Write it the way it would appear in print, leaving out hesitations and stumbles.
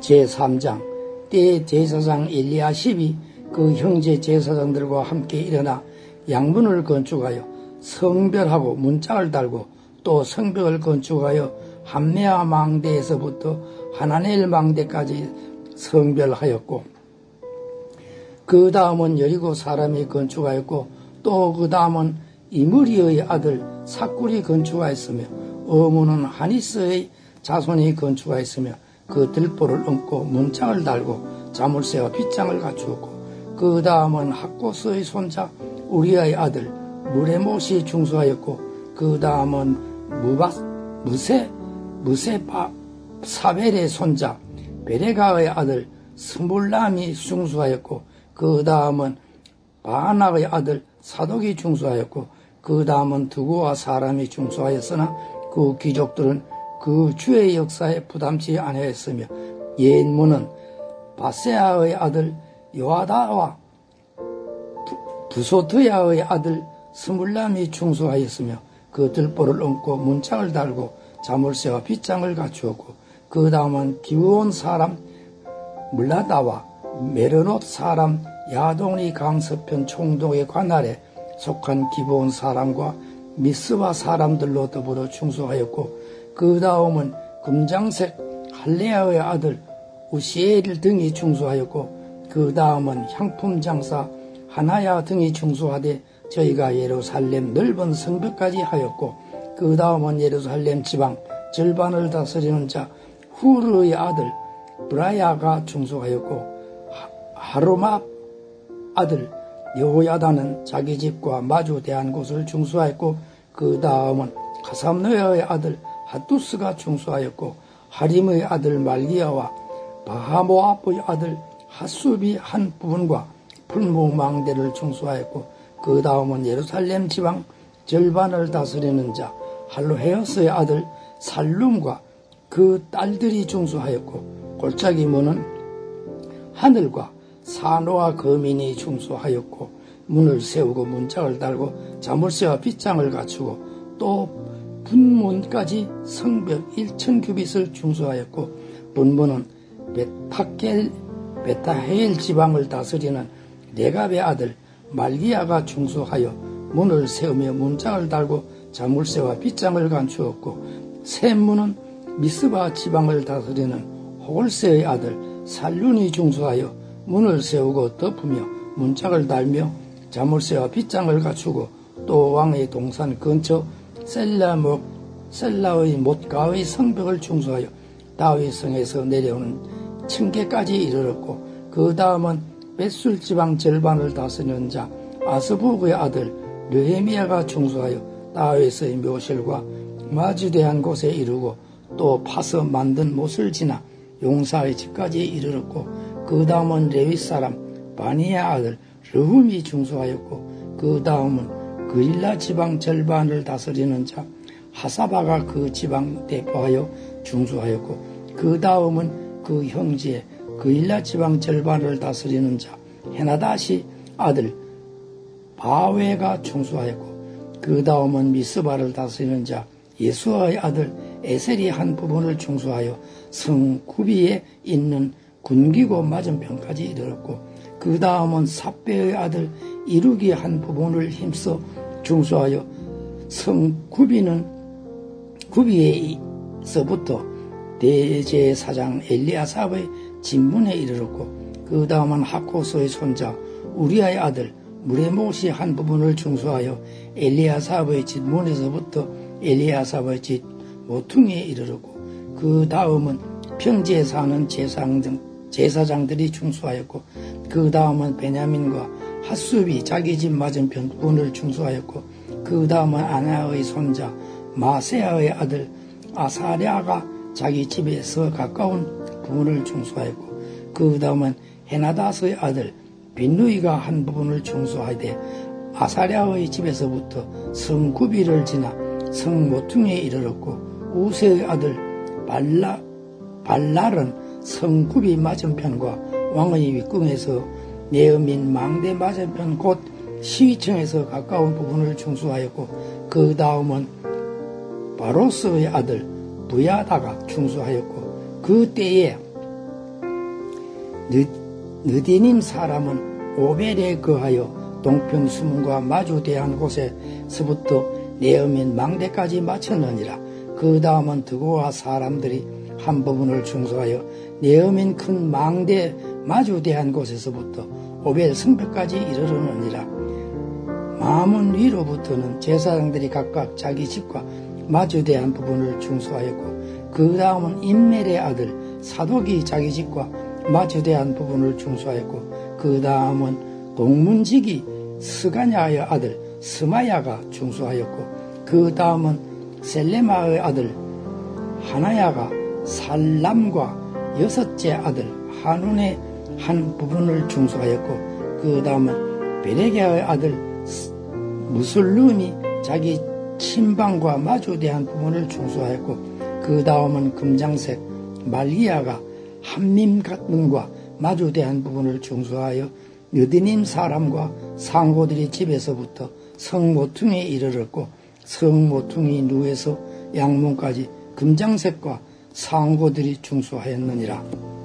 제3장 때 제사장 엘리야십이 그 형제 제사장들과 함께 일어나 양문을 건축하여 성별하고 문짝을 달고 또 성벽을 건축하여 함메아 망대에서부터 하나넬 망대까지 성별하였고 그 다음은 여리고 사람이 건축하였고 또 그 다음은 이므리의 아들 삭굴이 건축하였으며 어문은 하니스의 자손이 건축하였으며 그 들보를 얹고 문짝을 달고 자물쇠와 빗장을 갖추었고 그 다음은 학고스의 손자 우리아의 아들 무레못이 중수하였고 그 다음은 사벨의 손자 베레가의 아들 스물람이 중수하였고 그 다음은 바나의 아들 사독이 중수하였고 그 다음은 두고와 사람이 중수하였으나 그 귀족들은 그 주의 역사에 부담치 아니하였으며 옛문은 바세아의 아들 요아다와 부소트야의 아들 스물람이 중수하였으며 그 들보를 얹고 문짝을 달고 자물쇠와 빗장을 갖추었고 그 다음은 기브온 사람 물라다와 메르노트 사람 야동리 강서편 총독의 관할에 속한 기브온 사람과 미스바 사람들로 더불어 중수하였고 그 다음은 금장색 할레아의 아들 우시엘 등이 중수하였고 그 다음은 향품 장사 하나야 등이 중수하되 저희가 예루살렘 넓은 성벽까지 하였고 그 다음은 예루살렘 지방 절반을 다스리는 자 후르의 아들 브라야가 중수하였고 하루마 아들 여호야다는 자기 집과 마주 대한 곳을 중수하였고 그 다음은 가삼노야의 아들 하투스가 중수하였고 하림의 아들 말기야와 바하모압의 아들 하수비 한 부분과 풀무망대를 중수하였고 그 다음은 예루살렘 지방 절반을 다스리는 자 할로헤어스의 아들 살룸과 그 딸들이 중수하였고 골짜기 문은 하늘과 사노와 거민이 중수하였고 문을 세우고 문짝을 달고 자물쇠와 빗장을 갖추고 또 분문까지 성벽 1000규빗을 중수하였고 분문은 베타헤일 지방을 다스리는 레갑의 아들 말기야가 중수하여 문을 세우며 문짝을 달고 자물쇠와 빗장을 갖추었고 샘문은 미스바 지방을 다스리는 호골세의 아들 살룬이 중수하여 문을 세우고 덮으며 문짝을 달며 자물쇠와 빗장을 갖추고 또 왕의 동산 근처 셀라의 못가의 성벽을 중수하여 다윗 성에서 내려오는 층계까지 이르렀고 그 다음은 벳술 지방 절반을 다스리는 자 아스부그의 아들 르헤미야가 중수하여 다윗의 묘실과 마주대한 곳에 이르고 또 파서 만든 못을 지나 용사의 집까지 이르렀고 그 다음은 레위 사람 바니야 아들 르훔이 중수하였고 그 다음은 그릴라 지방 절반을 다스리는 자 하사바가 그 지방 대표하여 중수하였고 그 다음은 그 형제 그릴라 지방 절반을 다스리는 자 헤나다시 아들 바웨가 중수하였고 그 다음은 미스바를 다스리는 자 예수아의 아들 에셀이 한 부분을 중수하여 성 구비에 있는 군기고 맞은편까지 이르렀고 그 다음은 삽배의 아들 이룩이 한 부분을 힘써 중수하여 성 구비에서부터 대제사장 엘리야삽의 진문에 이르렀고 그 다음은 하코스의 손자 우리아의 아들 무레못이 한 부분을 중수하여 엘리야삽의 진문에서부터 엘리야삽의 집 모퉁이에 이르렀고 그 다음은 평지에 사는 제사장들이 중수하였고 그 다음은 베냐민과 핫수비 자기 집 맞은편 부분을 중수하였고 그 다음은 아나의 손자 마세아의 아들 아사랴가 자기 집에서 가까운 부분을 중수하였고 그 다음은 헤나다스의 아들 빈누이가 한 부분을 중수하되 아사랴의 집에서부터 성 구비를 지나 성 모퉁이에 이르렀고 우세의 아들 발랄은 성 구비 맞은편과 왕의 윗궁에서 네어민 망대 맞은편 곧 시위층에서 가까운 부분을 중수하였고 그 다음은 바로스의 아들 부야다가 중수하였고 그 때에 느디님 사람은 오벨에 거하여 동편 수문과 마주대한 곳에서부터 네어민 망대까지 마쳤느니라. 그 다음은 드고와 사람들이 한 부분을 중수하여 네어민 큰 망대 마주대한 곳에서부터 오벨 성벽까지 이르르느니라. 마문 위로부터는 제사장들이 각각 자기 집과 마주대한 부분을 중수하였고, 그 다음은 임멜의 아들 사독이 자기 집과 마주대한 부분을 중수하였고, 그 다음은 동문지기 스가냐의 아들 스마야가 중수하였고, 그 다음은 셀레마의 아들 하나야가 살람과 여섯째 아들 하눈의 한 부분을 중수하였고, 그 다음은 베레게의 아들 무슬룸이 자기 침방과 마주대한 부분을 중수하였고, 그 다음은 금장색 말리야가 함림문과 마주대한 부분을 중수하여 느디님 사람과 상고들이 집에서부터 성모퉁이에 이르렀고, 성모퉁이 누에서 양문까지 금장색과 상고들이 중수하였느니라.